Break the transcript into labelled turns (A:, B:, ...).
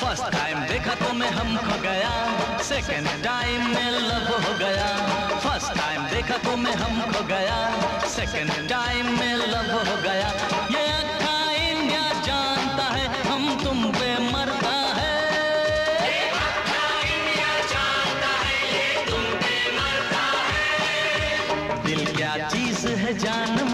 A: First time देखा तो मैं हम खो गया, सेकंड टाइम में लव हो गया। फर्स्ट टाइम देखा तो मैं हम खो गया, सेकंड टाइम में लव हो गया। ये अक्का इंडिया जानता है हम तुम पे मरता है। ये अक्का इंडिया जानता है ये तुम पे मरता है। दिल क्या चीज है जानो